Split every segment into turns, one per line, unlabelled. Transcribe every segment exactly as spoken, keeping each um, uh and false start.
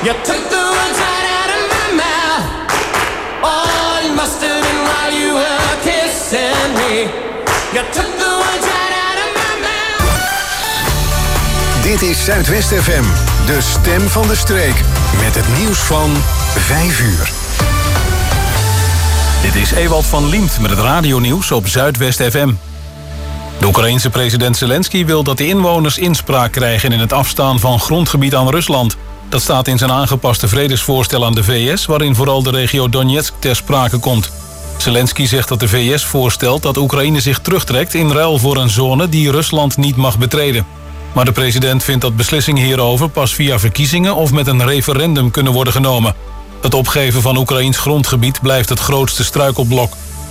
You took the words right out of my mouth. Oh, you must have been while you were kissing me. You took the words right out of my mouth.
Dit is Zuidwest F M, de stem van de streek. Met het nieuws van vijf uur.
Dit is Ewald van Liemt met het radionieuws op Zuidwest F M. De Oekraïense president Zelensky wil dat de inwoners inspraak krijgen in het afstaan van grondgebied aan Rusland. Dat staat in zijn aangepaste vredesvoorstel aan de V S, waarin vooral de regio Donetsk ter sprake komt. Zelensky zegt dat de V S voorstelt dat Oekraïne zich terugtrekt in ruil voor een zone die Rusland niet mag betreden. Maar de president vindt dat beslissingen hierover pas via verkiezingen of met een referendum kunnen worden genomen. Het opgeven van Oekraïns grondgebied blijft het grootste struikelblok.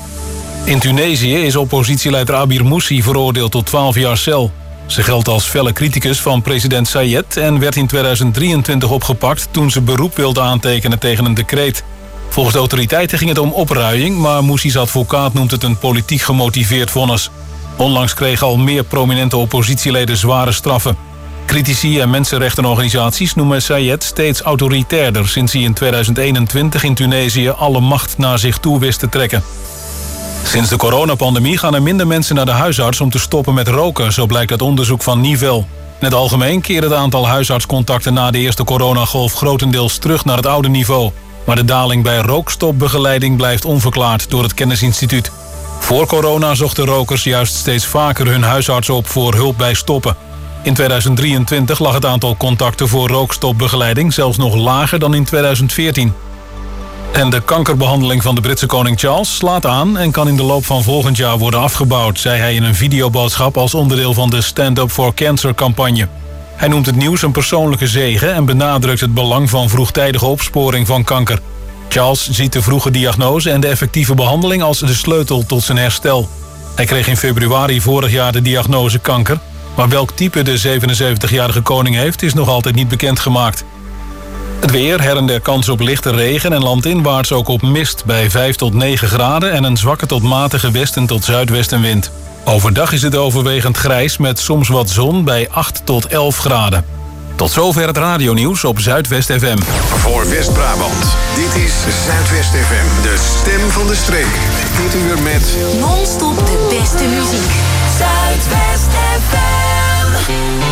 In Tunesië is oppositieleider Abir Moussi veroordeeld tot twaalf jaar cel. Ze geldt als felle criticus van president Sayed en werd in tweeduizend drieëntwintig opgepakt toen ze beroep wilde aantekenen tegen een decreet. Volgens de autoriteiten ging het om opruiing, maar Moussi's advocaat noemt het een politiek gemotiveerd vonnis. Onlangs kregen al meer prominente oppositieleden zware straffen. Critici en mensenrechtenorganisaties noemen Sayed steeds autoritairder sinds hij in tweeduizend eenentwintig in Tunesië alle macht naar zich toe wist te trekken. Sinds de coronapandemie gaan er minder mensen naar de huisarts om te stoppen met roken, zo blijkt uit onderzoek van Nivel. In het algemeen keert het aantal huisartscontacten na de eerste coronagolf grotendeels terug naar het oude niveau. Maar de daling bij rookstopbegeleiding blijft onverklaard door het Kennisinstituut. Voor corona zochten rokers juist steeds vaker hun huisarts op voor hulp bij stoppen. In tweeduizend drieëntwintig lag het aantal contacten voor rookstopbegeleiding zelfs nog lager dan in tweeduizend veertien. En de kankerbehandeling van de Britse koning Charles slaat aan en kan in de loop van volgend jaar worden afgebouwd, zei hij in een videoboodschap als onderdeel van de Stand Up for Cancer campagne. Hij noemt het nieuws een persoonlijke zege en benadrukt het belang van vroegtijdige opsporing van kanker. Charles ziet de vroege diagnose en de effectieve behandeling als de sleutel tot zijn herstel. Hij kreeg in februari vorig jaar de diagnose kanker, maar welk type de zevenenzeventigjarige koning heeft is nog altijd niet bekendgemaakt. Het weer, her en der kans op lichte regen en landinwaarts ook op mist bij vijf tot negen graden en een zwakke tot matige westen tot zuidwestenwind. Overdag is het overwegend grijs met soms wat zon bij acht tot elf graden. Tot zover het radionieuws op Zuidwest F M.
Voor West-Brabant, dit is Zuidwest F M, de stem van de streek. Dit uur met
non-stop de beste muziek. Zuidwest F M.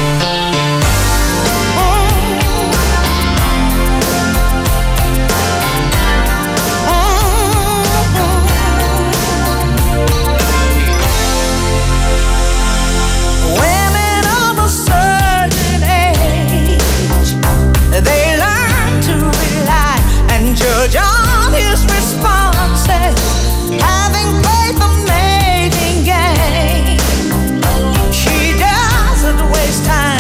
They learn to rely and judge all his responses, having played the mating game. She doesn't waste time.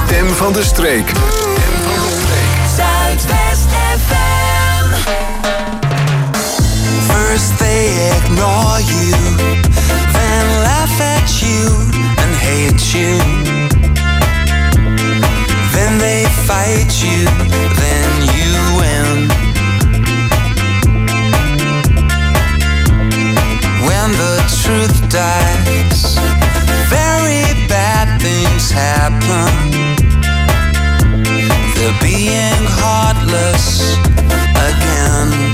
stem van de streek. Stem van de streek.
Zuidwest F M.
First they ignore you, then laugh at you and hate you. Then they fight you, then you win. When the truth dies, very bad things happen. They're being heartless again.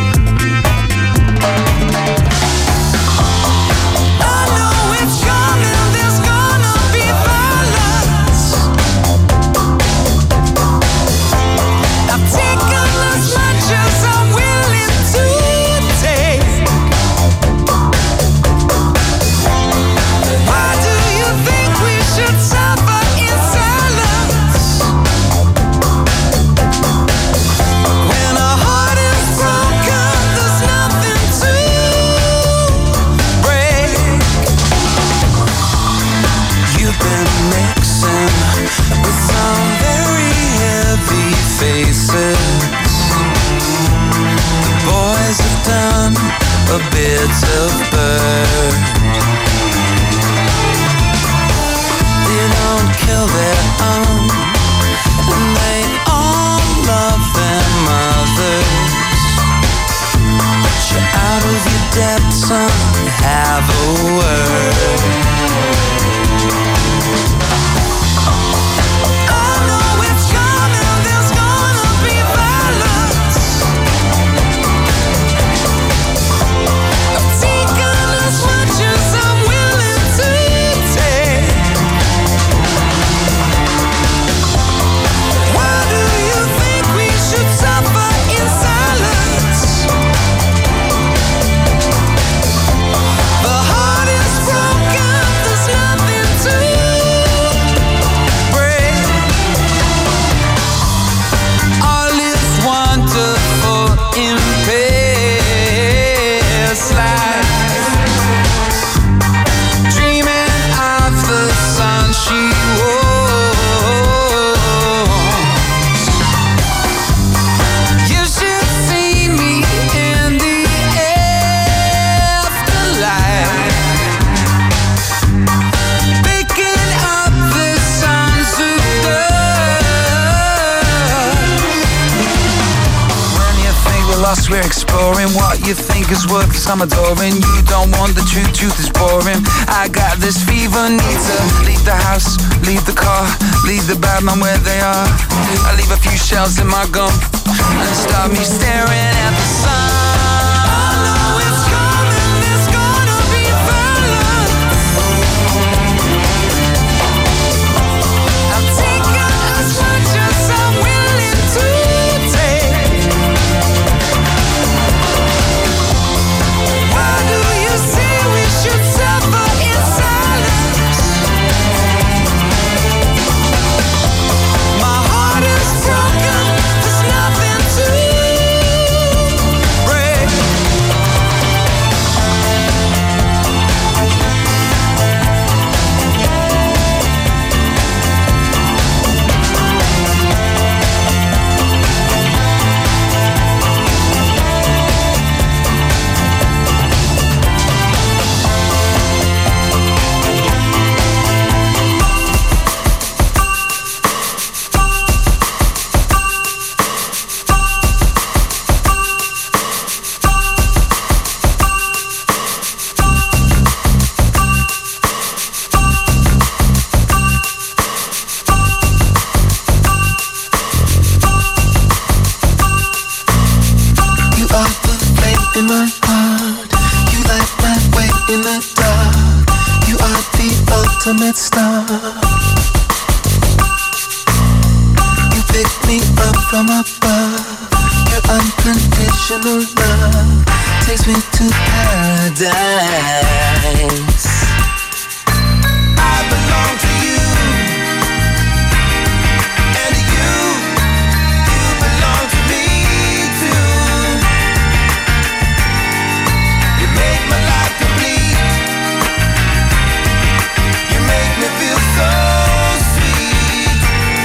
A bit of bird. They don't kill their own, and they all love their mothers. But you're out of your depth, son, have a word. We're exploring what you think is worth some adoring. You don't want the truth, truth is boring. I got this fever, need to leave the house, leave the car, leave the bad man where they are. I leave a few shells in my gum and start me staring at the sun. Ultimate star. You pick me up from above. Your unconditional love takes me to paradise. I belong to you, and you, you belong to me too. You make my life complete. You make me feel so sweet.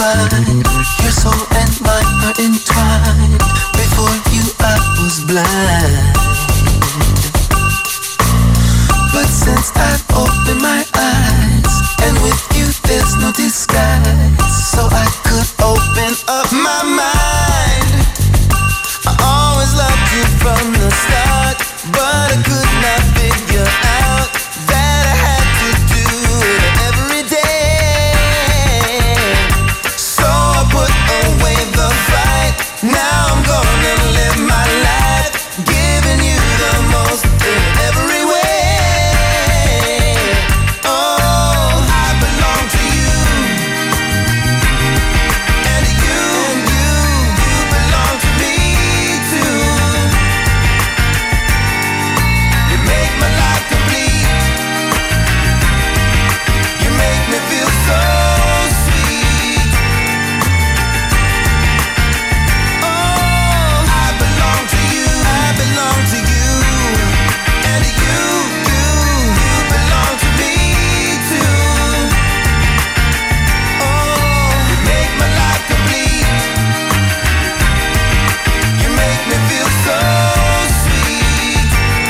find your soul and mine are entwined. Before you I was blind, but since I've opened my eyes, and with you there's no disguise, so I could open up my mind. I always loved you from the start, but I could not figure out that I had to do it every day. So I put away the fight. Now I'm gonna live my life, giving you the most in every way. Oh, I belong to you, and you, and you, you belong to me too. You make my life complete. You make me feel so sweet. Oh, I belong to you, I belong to you, and you, you, you belong to me too. Oh, you make my life complete. You make me feel so sweet.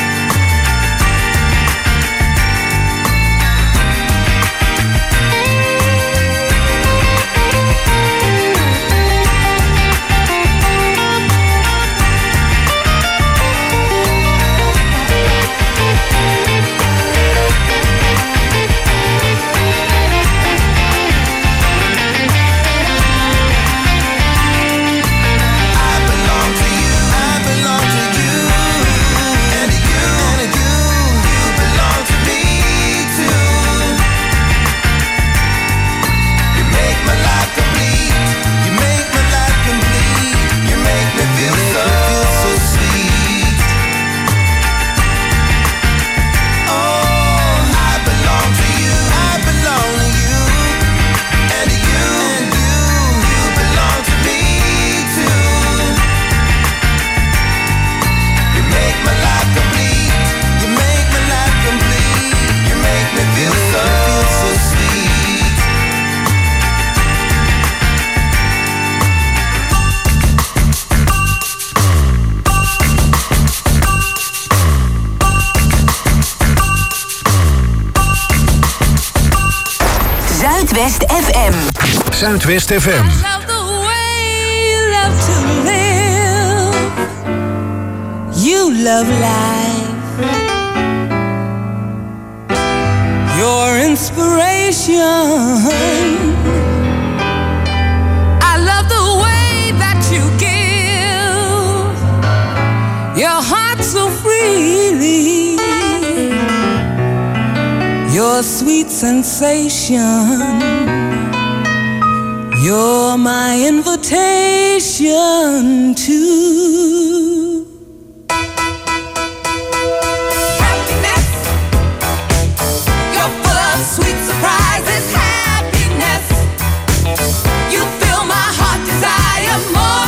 I belong to you, I belong to you, and you, and you, you belong to me too. You make my life complete. You make my life complete. You make me feel so, so sweet. Oh, I belong to you, I belong to you, and you, and you, you belong to me too. You make my life complete. You make my life complete. You make me feel so, so sweet.
Zuidwest F M.
Zuidwest F M.
Love the way you love to live. You love life. Your inspiration. I love the way that you give your heart so freely. Your sweet sensation. You're my invitation to happiness. You're full of sweet surprises, happiness. You fill my heart desire more,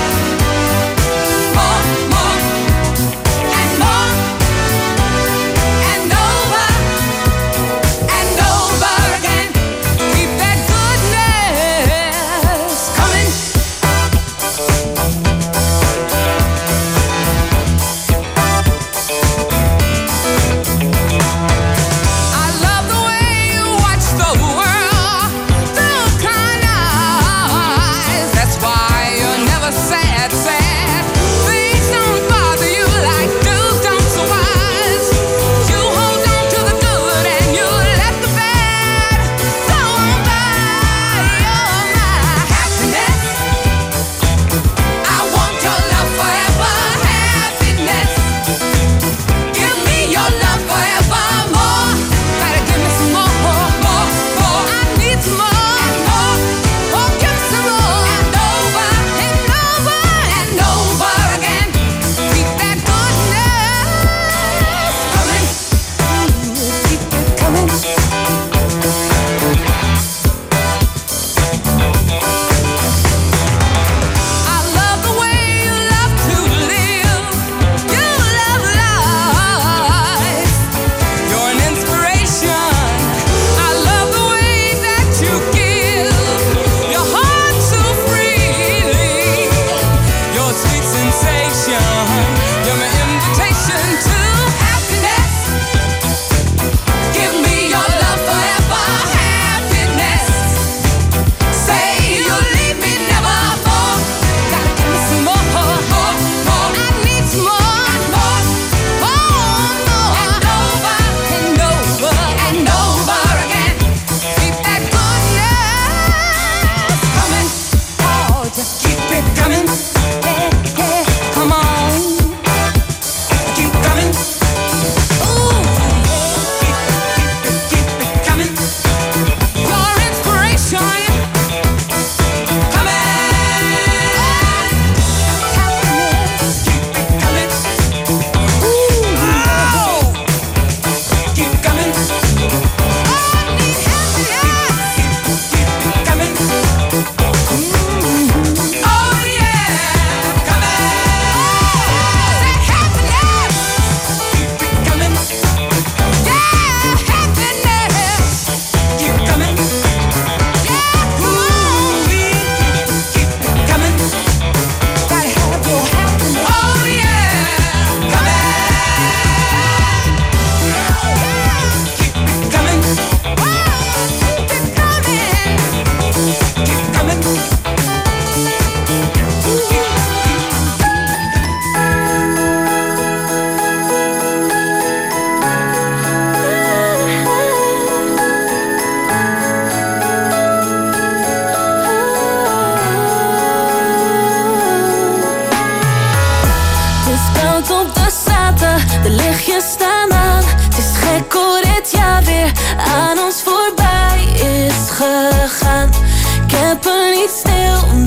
more, more, and more, and over, and over again. Keep that goodness coming.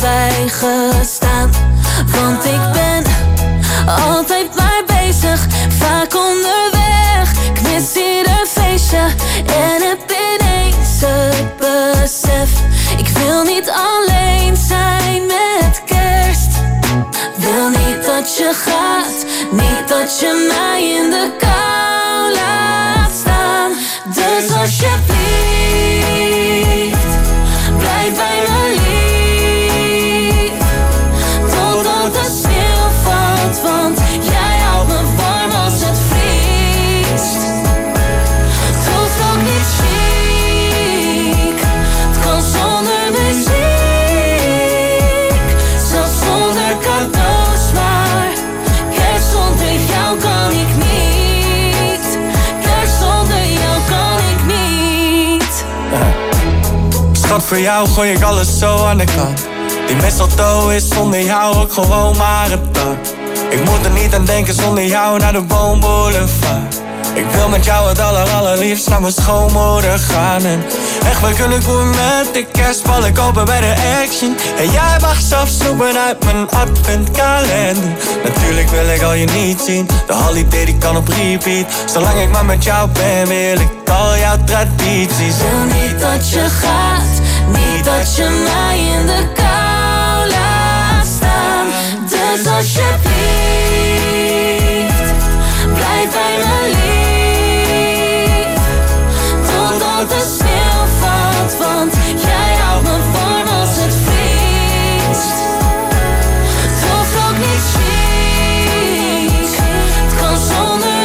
bijgestaan. Want ik ben altijd maar bezig, vaak onderweg. Ik mis hier een feestje en heb ineens het besef. Ik wil niet alleen zijn met kerst. Wil niet dat je gaat, niet dat je mij in de kou laat staan. Dus alsjeblieft, blijf bij me lief, totdat de sneeuw valt, want jij houdt me warm als het vriest. Het hoeft ook niet chic, het kan zonder muziek, zelfs zonder cadeaus, maar kerst zonder jou kan ik niet. Kerst zonder jou kan ik niet.
Schat, voor jou gooi ik alles zo aan de kant. Die mistletoe is zonder jou ook gewoon maar een tak. Ik moet er niet aan denken zonder jou naar de Boomboulevard. Ik wil met jou het aller allerliefst naar mijn schoonmoeder gaan. En echt, we kunnen goed met de kerstballen kopen bij de Action. En jij mag zelf snoepen uit mijn adventkalender. Natuurlijk wil ik al je niet zien, de holiday die kan op repeat. Zolang ik maar met jou ben, wil ik al jouw tradities.
Wil niet dat je gaat, niet dat je mij in de kou laat staan. Dus alsjeblieft, blijf bij me lief, totdat de sneeuw valt, want jij houdt me warm als het vriest. Het hoeft ook niet chic, het kan zonder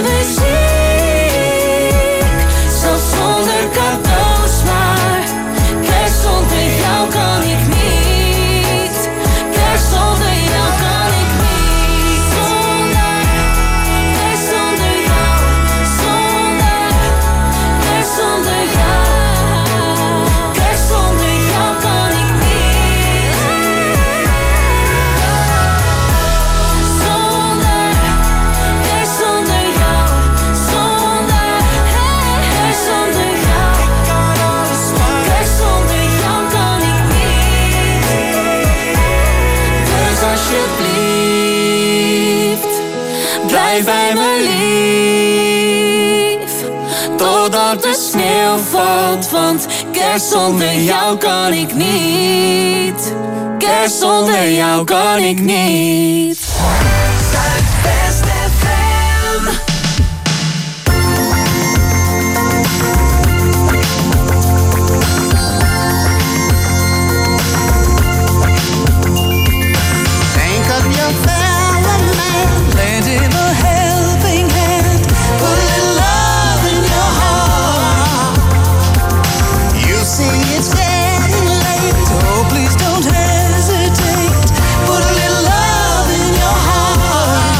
muziek, zelfs zonder cadeaus, maar kerst zonder jou kan ik niet. Kerst zonder jou kan ik niet. Zonder, kerst zonder jou. Zonder, kerst zonder jou. Kerst zonder jou kan ik niet. Zonder, kerst zonder jou. Zonder, kerst zonder jou. Kerst zonder jou kan ik niet. Dus alsjeblieft, blijf bij me lief, totdat de sneeuw valt, want kerst zonder jou kan ik niet. Kerst zonder jou kan ik niet. Zuidwest F M.
Think of your fellow man, lend him a helping hand, put a little love in your heart. You see it's getting late, oh please don't hesitate, put a little love in your heart.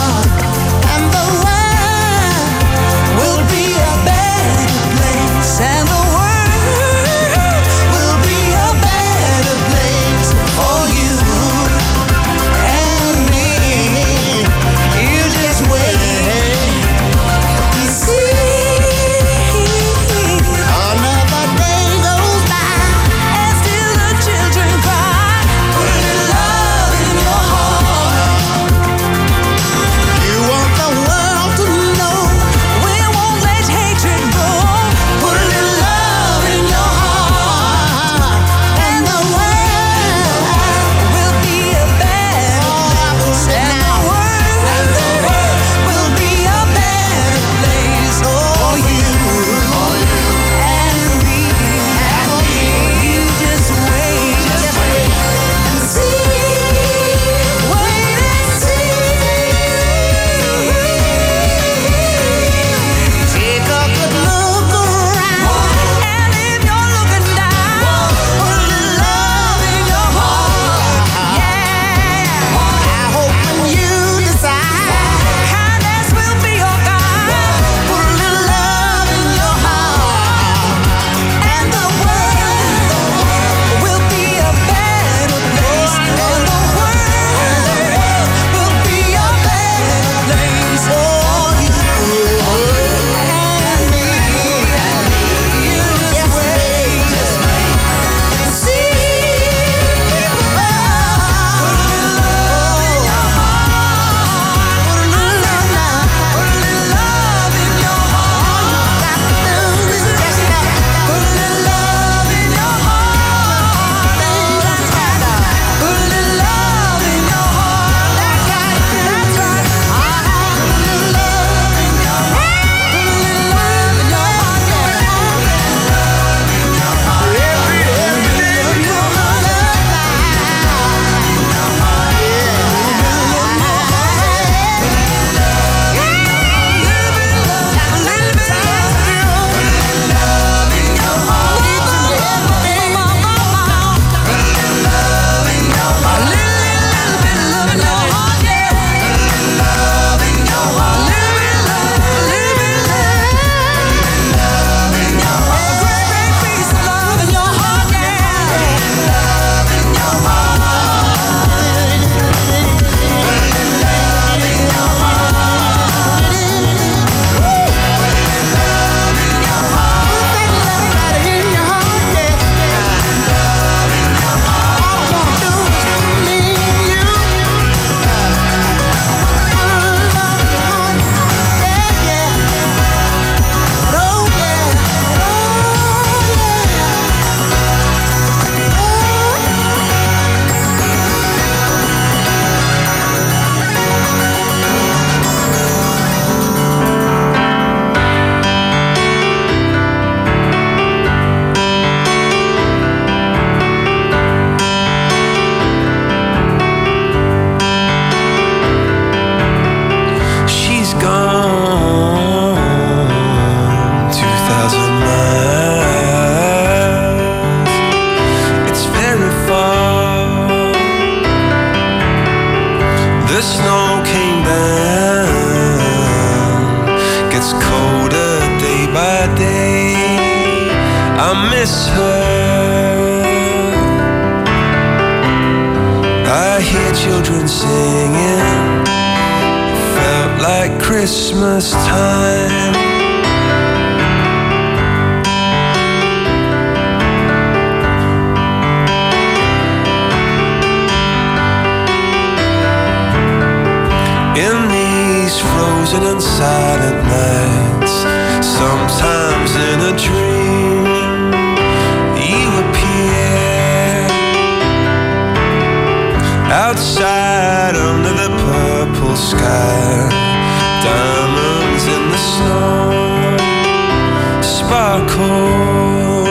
miss her. I hear children singing, felt like Christmas time. In these frozen and silent nights, sometimes in a dream, you appear outside under the purple sky. Diamonds in the snow sparkle,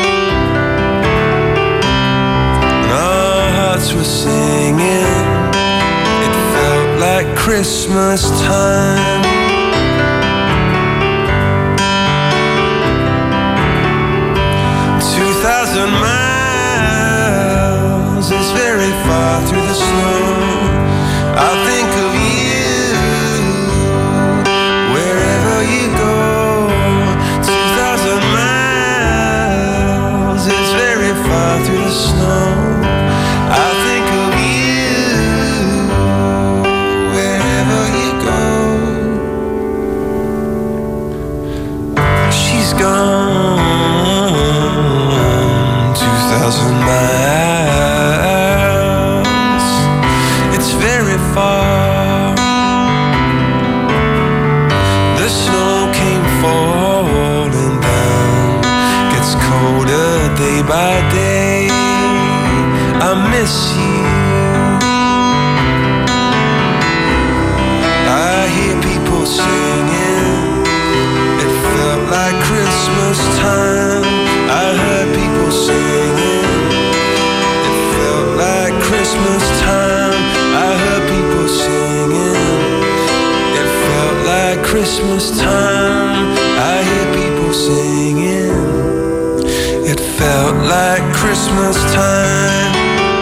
and our hearts were singing. It felt like Christmas time. Two thousand miles is very far through the snow. I'll think of you wherever you go. Two thousand miles is very far through the snow. I'll think of you wherever you go. She's gone two thousand miles. It's very far. The snow came falling down, gets colder day by day. I miss you. I hear people singing. It felt like Christmas time. I heard people singing. It felt like Christmas time. I heard people singing. It felt like Christmas time. I hear people singing. It felt like Christmas time.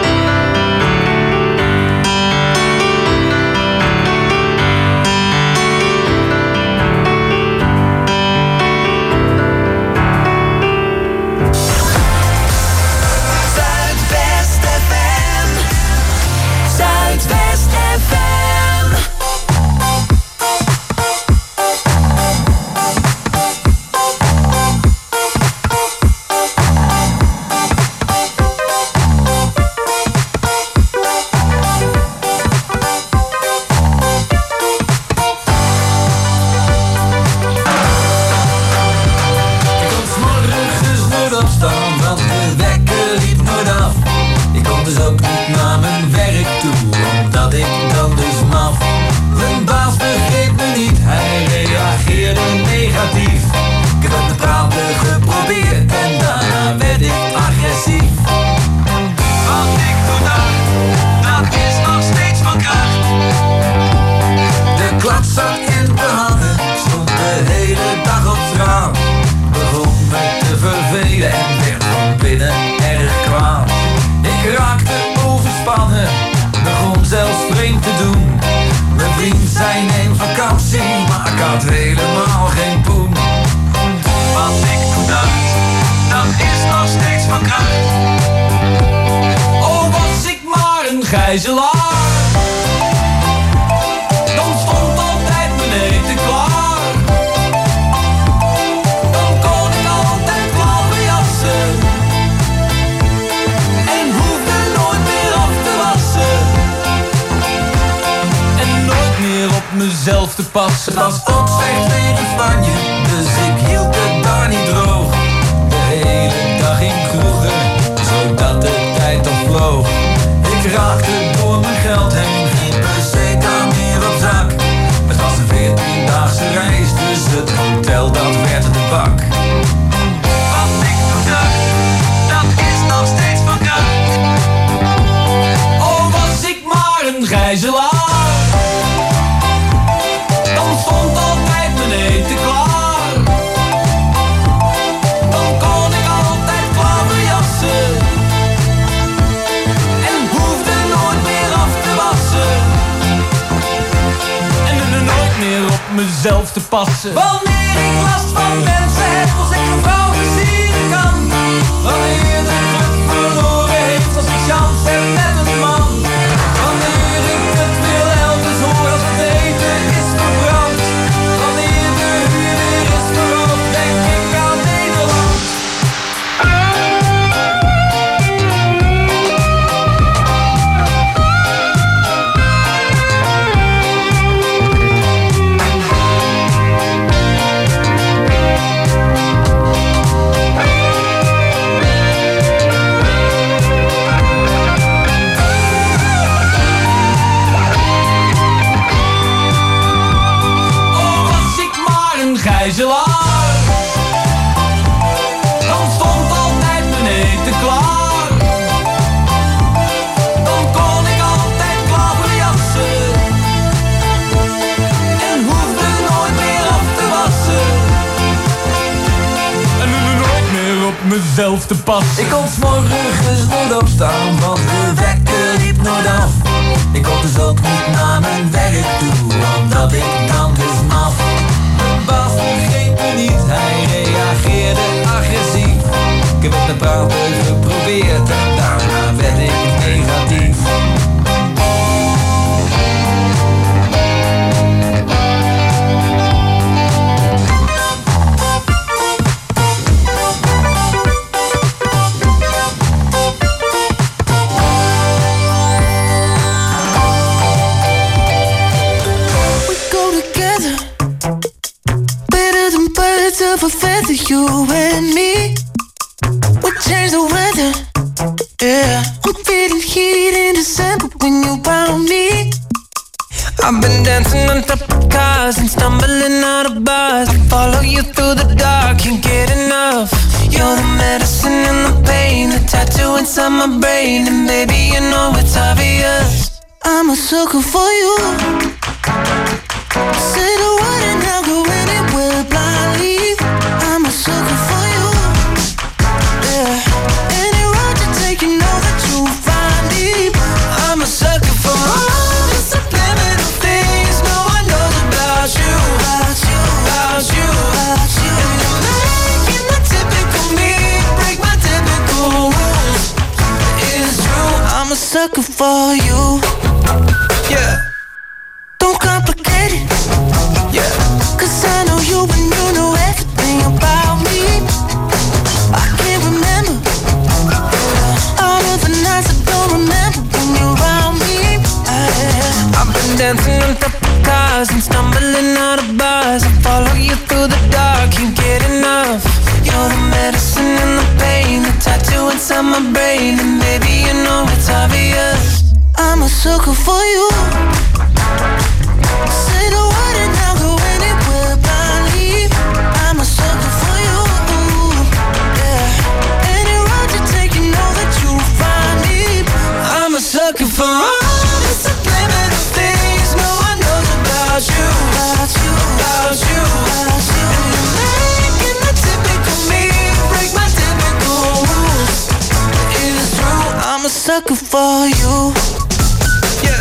Zuidwest F M. Zuidwest F M.
Ik kon 's morgens nooit opstaan, want de wekker liep nooit af. Ik kon dus ook niet naar mijn werk toe, omdat ik dan dus maf. Mijn baas begreep me niet, hij reageerde negatief. Ik heb het met praten geprobeerd en daarna werd ik agressief. Wat ik toen dacht, dat is nog steeds van kracht. De klap zat in de handen, stond de hele dag op straat. Begon me te vervelen en werd van binnen erg kwaad. Ik raakte overspannen, begon zelfs vreemd te doen. Mijn vriend zei neem vakantie, maar ik had helemaal geen poen. Wat ik toen dacht, dat is nog steeds van kracht. Oh, was ik maar een gijzelaar, dan stond altijd mijn eten klaar. Dan kon ik altijd klaverjassen en hoefde nooit meer af te wassen. En nooit meer op mezelf te passen. Het was ook slecht weer in Spanje, dus ik hield het daar niet droog. De hele dag in kroegen, zodat de tijd al vloog. Ik raakte door mijn geld heen, geen peseta meer op zak. Het was een veertiendaagse reis, dus het hotel dat werd de bak. Wat ik toen dacht, dat is nog steeds van kracht. Oh, was ik maar een gijzelaar, dan stond altijd mijn eten klaar. Dan kon ik altijd klaverjassen en hoefde nooit meer af te wassen. En er nooit meer op mezelf te passen. Wanneer ik last van mensen heb, als ik een vrouw versieren kan, hetzelfde pad. Ik kon 's morgens nooit opstaan, want de wekker liep nooit af. Ik kon dus ook niet naar mijn werk toe, omdat ik dan dus maf. Mijn baas begreep me niet, hij reageerde agressief. Ik heb het met praten geprobeerd en daarna werd ik negatief.
Of a feather, you and me. We change the weather, yeah. I'm feeling heat in December when you found me.
I've been dancing on top of cars and stumbling out of bars. I follow you through the dark, can't get enough. You're the medicine and the pain, the tattoo inside my brain. And baby, you know it's obvious,
I'm a sucker for you. Say the word and I'll go anywhere blindly. I'm a sucker for you, yeah. Any road you take, you know that you'll find me.
I'm a sucker for all the subliminal things no one knows about you,
about you,
about you,
about you.
And you're making the typical me break my typical rules. It's true,
I'm a sucker for you,
yeah.
Don't complicate it,
yeah.
Cause I know you and you know everything about me. I can't remember all of the nights I don't remember when you're around me. I,
I've been dancing on top of cars and stumbling out of bars. I follow you through the dark, can't get enough. You're the medicine and the pain, the tattoo inside my brain. And baby, you know it's obvious,
I'm a sucker for you. Say the word and I'll go anywhere blindly. I'm a sucker for you, yeah. Any road you take, you know that you'll find me.
I'm a sucker for all the subliminal things no one knows about you,
about you,
about you,
about you.
And you're making the typical me break my typical rules. It's true,
I'm a sucker for you,
yeah.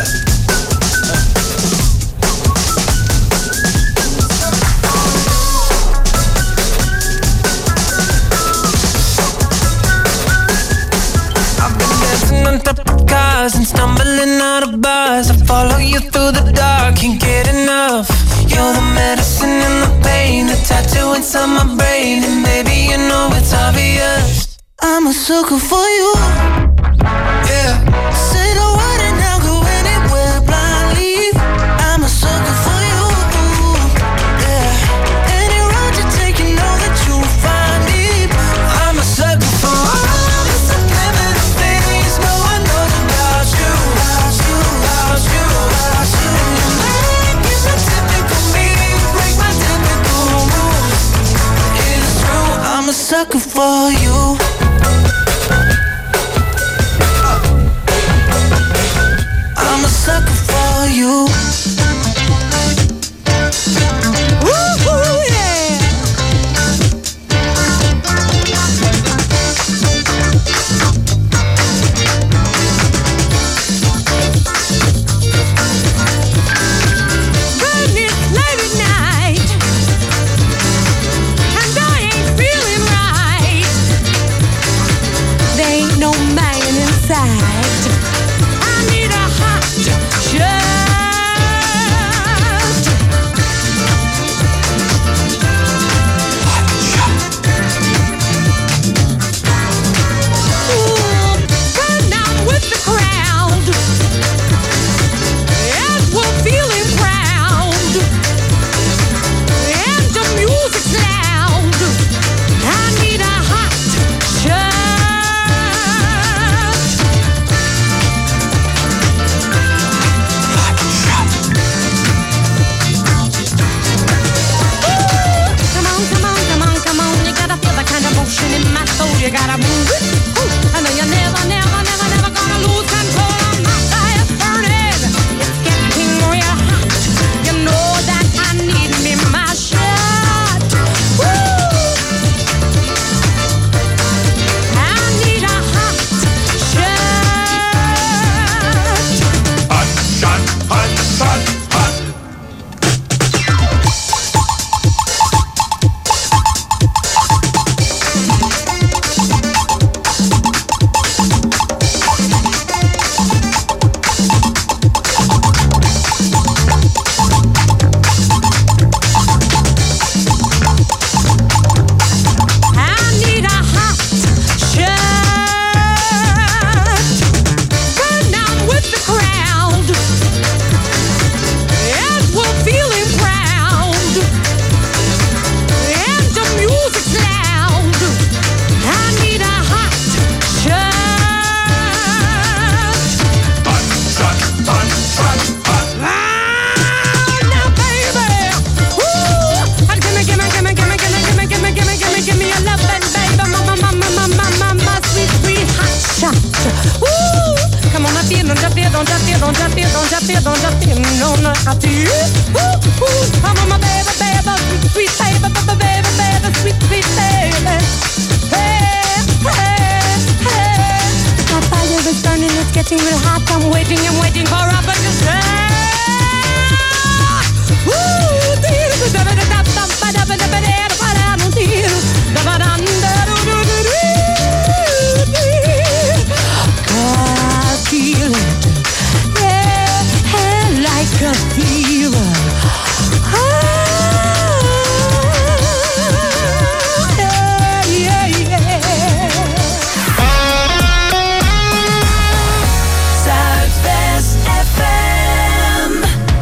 On top of cars and stumbling out of bars. I follow you through the dark, can't get enough. You're the medicine and the pain, the tattoo inside my brain. And baby, you know it's obvious,
I'm a sucker for you,
yeah.
Say the word and I'll go anywhere blindly. I'm a sucker for you, yeah. Any road you take, you know that you'll find me.
I'm a sucker for all the subliminal things no one knows about you,
about you,
about you,
about you.
And you're making the typical me break my typical rules. It's true,
I'm a sucker for you. I'm a sucker for you. Woo-hoo, yeah.
Goodness, late at night, and I ain't feeling right. There ain't no man inside. I need a hot shot. Ooh, run down with the crowd as we're feeling proud, and the music's loud. I need a hot shot. Come on, come on, come on, come on. You gotta feel the kind of motion in my soul. You gotta move it. Ooh, I know you're never, never, never, never gonna lose control of my fire burning. It's getting real hot. You know that I need me my shot. Woo!
like this. Ooh, ooh, come on, my baby, baby, sweet, sweet baby, baby, baby, baby, sweet, sweet baby. Hey, hey, hey. My fire is burning, it's getting real hot. I'm waiting, I'm waiting for a to say. Ooh, da da da da da da da da da da da. I feel it, yeah, like a fever. Ah, yeah, yeah, yeah.
Zuidwest F M.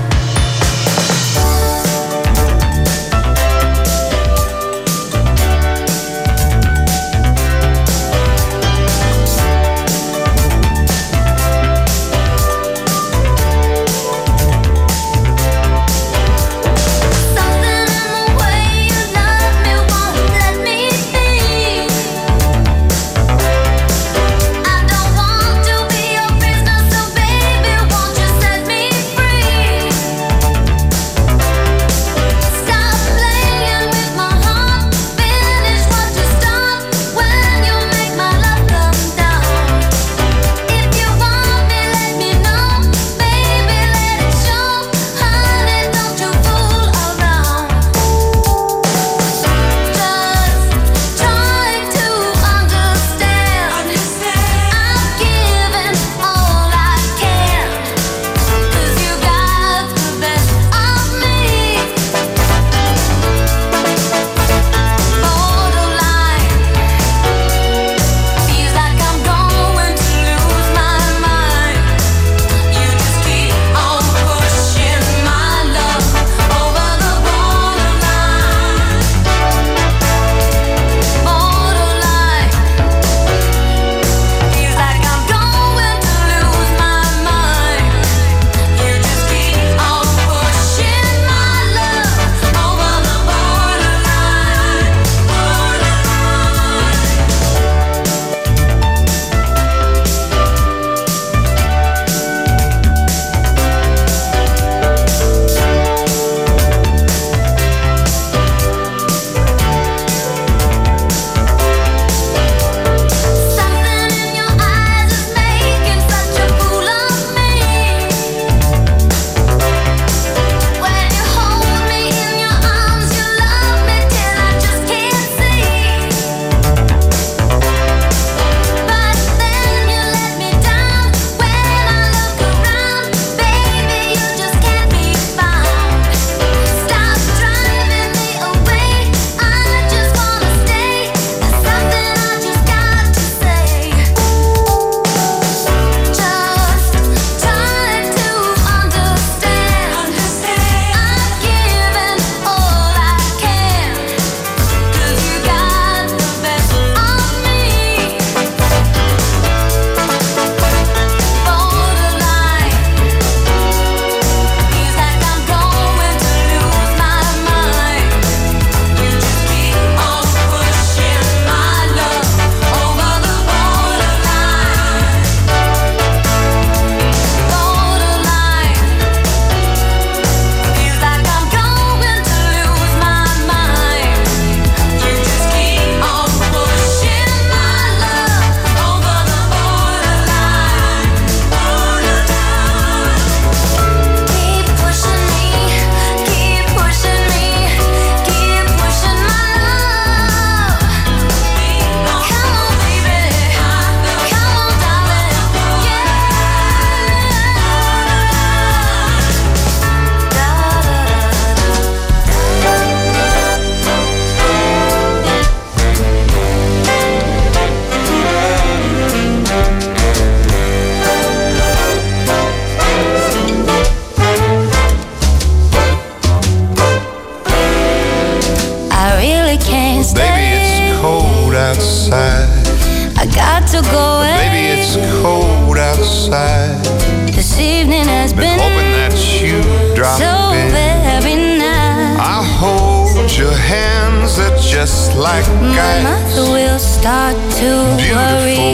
outside.
I got to go away.
Baby, it's cold outside.
This evening has
been,
been
hoping that you drop
so
in.
very nice.
I hold your hands, they're just like
My
ice.
mother will start to
Beautiful,
worry.
what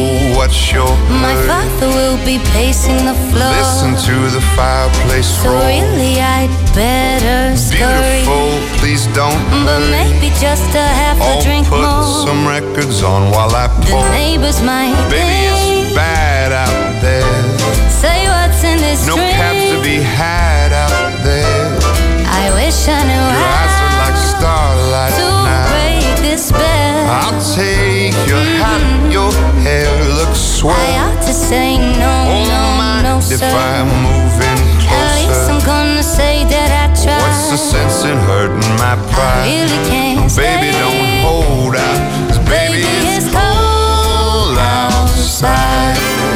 what you're
My
hurting.
father will be pacing the floor.
Listen to the fireplace
So
roll.
really I'd better scurry.
Beautiful, please don't
But
hurry.
maybe just a half a
Oh,
drink
put
more.
some records on while I
The
pour.
neighbors might
Baby, it's
think.
bad out there.
Say what's in this
No
drink.
cabs to be had out there.
I wish I knew
Your eyes are like
how
starlight
to
now.
break this spell.
I'll take your hat, your hair looks swell.
I ought to say no,
Oh,
no,
mind
no,
if
sir.
I'm moving
At least
closer?
I'm gonna say that I tried.
What's the sense in hurting my pride?
I really can't
Baby,
stay.
don't hold out, 'cause baby, it's cold outside.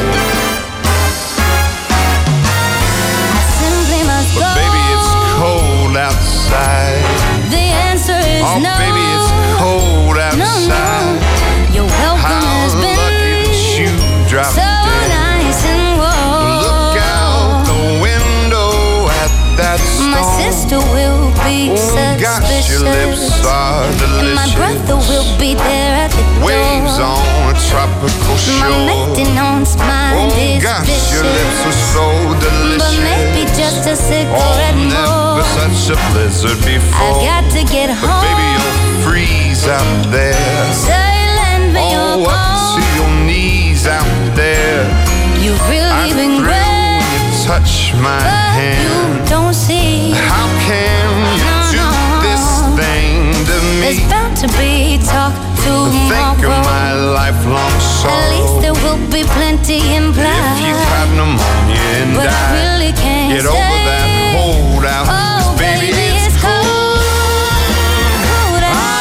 I simply must
But
go.
baby, it's cold outside.
The answer is
Oh,
no.
baby, it's cold
No,
outside.
no. Your welcome
How
has
lucky
been
that you dropped
so
in.
nice and warm.
Look out the window at that storm.
My sister will be
Oh gosh, your lips
suspicious,
are
and
delicious.
my brother will be there at the
Waves
door.
on a tropical
My
shore.
maintenance mind
Oh
is
gosh,
vicious,
your lips are so delicious.
but maybe just a
Oh,
cigarette
never
more.
such a blizzard before.
I've got to get
But
home.
baby, you'll freeze out there.
Say, lend me your
Oh, up to
phone.
your knees out there.
You've really
I'm
been
through
great,
when you touch my
but
hand.
you don't see.
How can you
No,
do
no.
this thing to me?
There's bound to be talk
Think of
tomorrow.
my lifelong
At least
sorrow.
there will be plenty implied.
If you got pneumonia and
But I
die,
really can't
get over
stay.
that hold out.
Oh,
'Cause baby,
baby,
it's
it's
cold
cold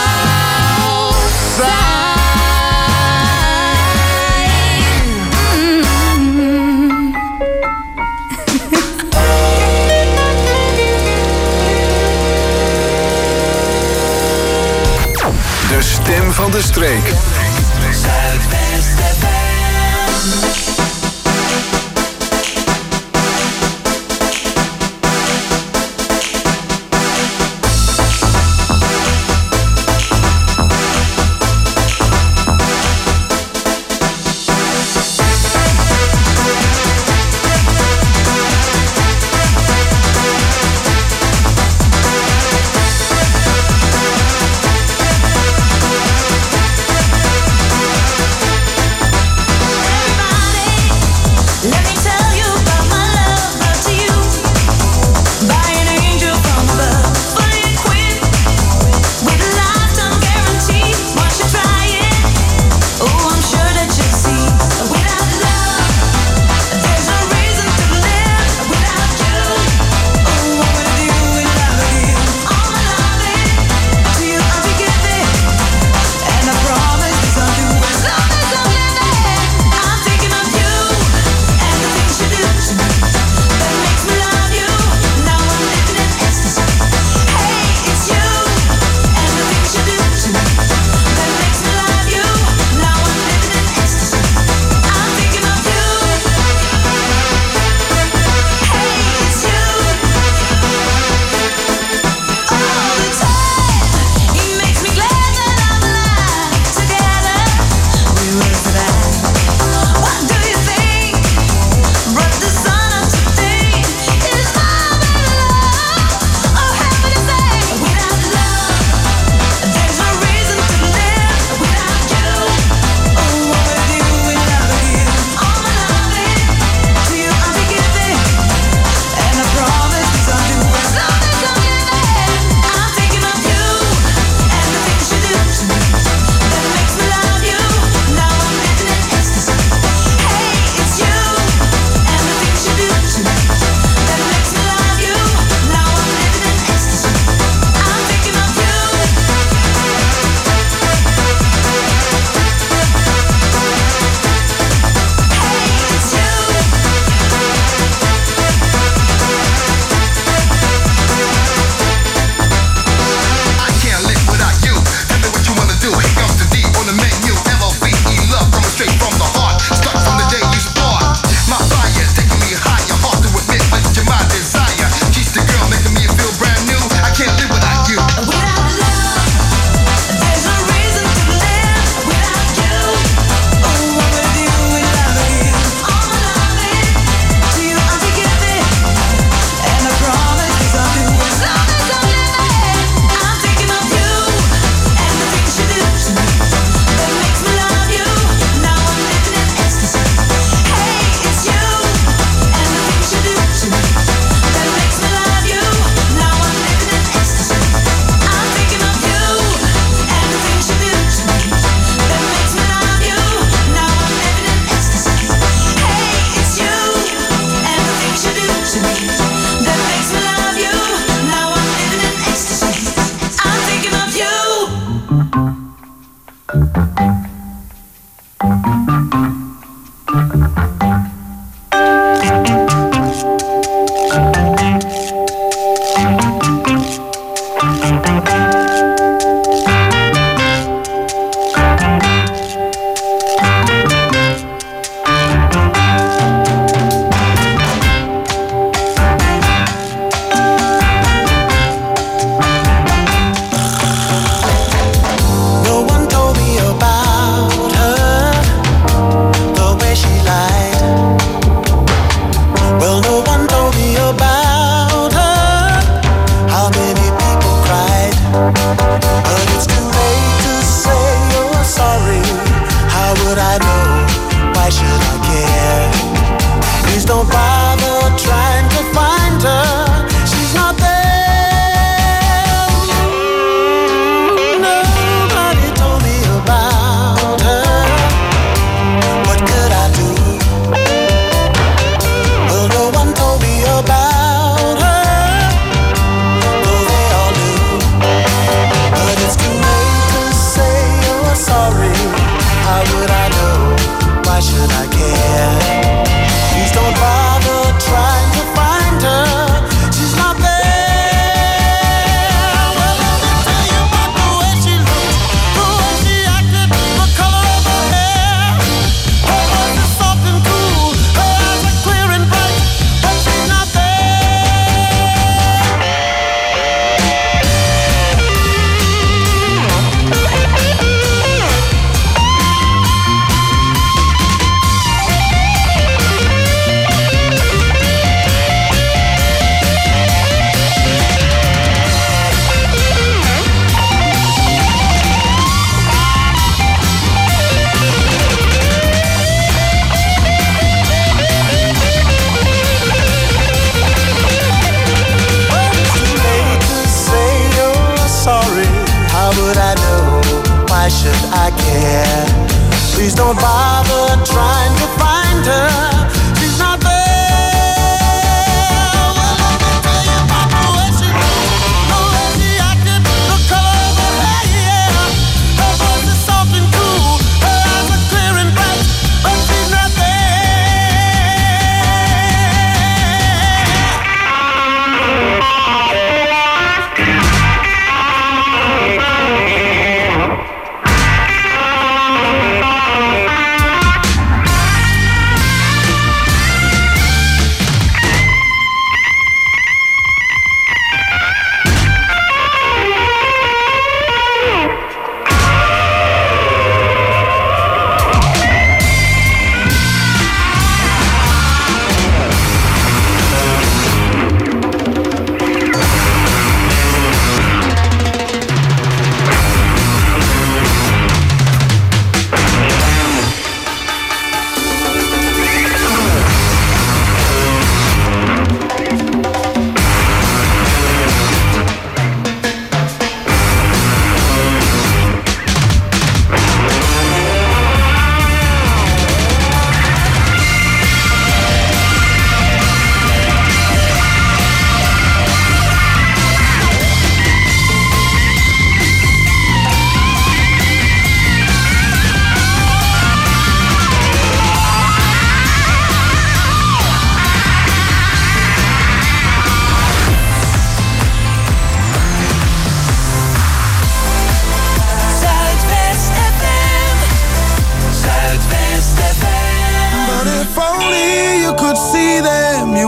De stem van de streek.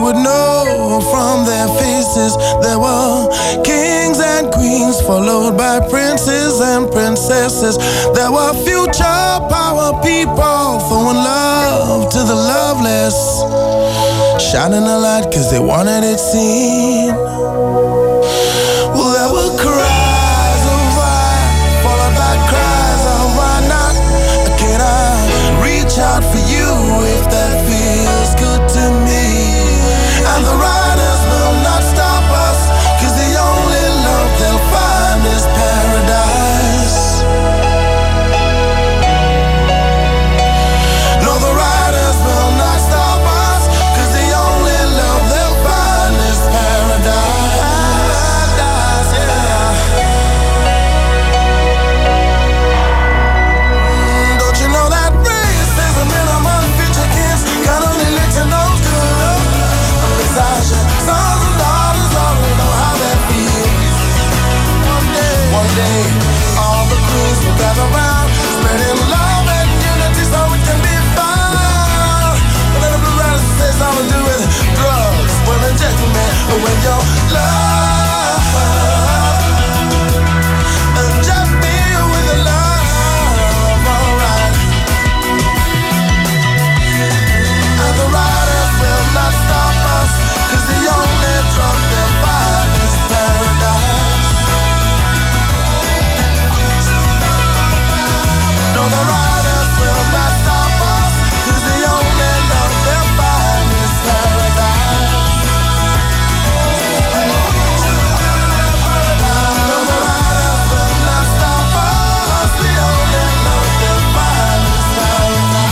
would know from their faces. There were kings and queens, followed by princes and princesses. There were future power people throwing love to the loveless, shining a light cause they wanted it seen. Well, there were cries of why, followed by cries of why not. Can I reach out for you if that feels good to me? And the riders will not stop us, cause the only love they'll find is paradise. No, the riders will not stop us, cause the only love they'll find is paradise. Paradise, yeah. Mm, don't you know that racism in a month future kids got only lit to no good? Besides your sons and daughters already know how that feels. One day, one day, all the queens will gather round, spreading love and unity so it can be found. But then the blue riders say something to do with drugs, women, gentlemen, with your love. And just be with your love, alright. And the riders will not stop us, cause the only drug they'll find is paradise. No, the riders will not stop us, cause the only love they'll find is paradise. No, the riders will not stop us, the only love they'll find is paradise.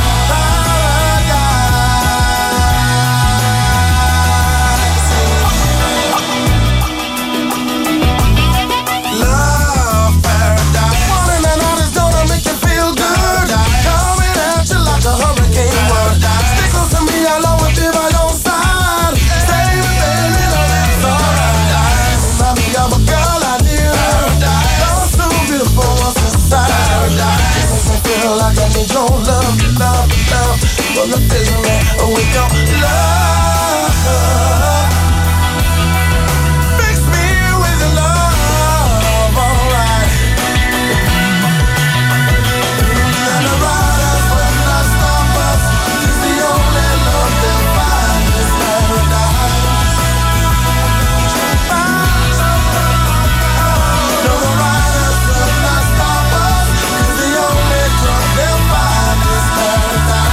Love paradise. Morning and night is gonna make you feel good. Coming at you like a hurricane would. Stick close to me, I'll always be by your side. Stay with me, you know that's alright. Remind me of a girl I knew. Love so beautiful, what's inside? Makes me feel like I need your love, love, love. Well, the vision with your love. Fix me with your love, alright. And the riders will not stop us, cause the only love they'll find is paradise. No, the riders will not stop us, cause the only drug they'll find is paradise.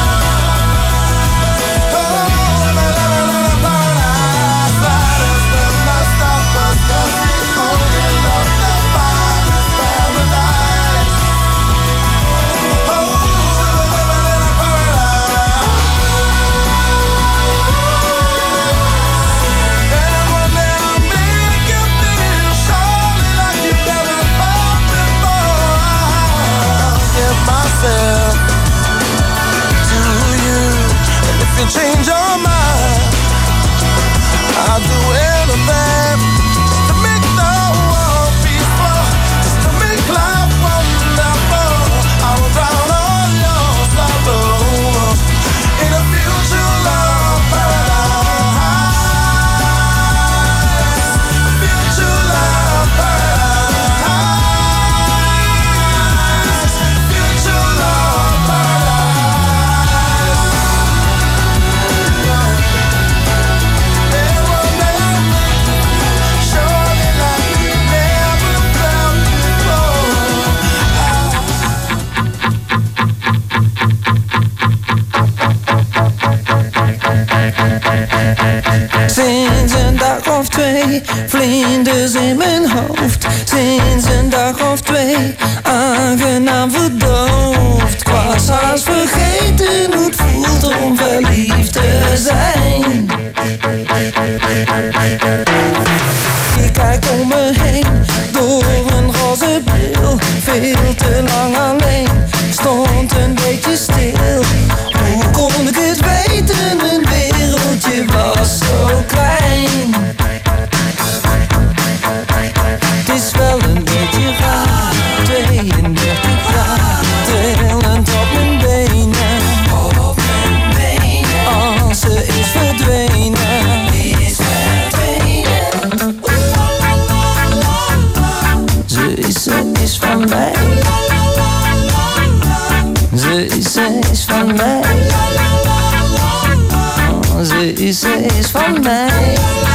Oh, la, la, la, la, paradise. Riders will not stop us, cause the only love they'll find is paradise. Oh, la, la, la, la, paradise. And one day I'll make you feel surely like you've never felt before. I'll give myself to you, and if you change your mind, I'll do anything just to make the world peaceful, just to make life wonderful. I will drown all your sorrow in a future love paradise. Future love paradise. Future love paradise. And one day I'll make you surely like you never felt
Sinds een dag of twee, vlinders in mijn hoofd. Sinds een dag of twee, aangenaam verdoofd. Ik was haast vergeten hoe het voelt om verliefd te zijn. Ik kijk om me heen, door een roze bril. Veel te lang alleen, stond een beetje stil. Hoe kon ik het weten, mijn wereldje was zo klein. Het is wel een beetje raar, tweeëndertig jaar, trillend op mijn benen. Als ze is verdwenen. ze is van mij.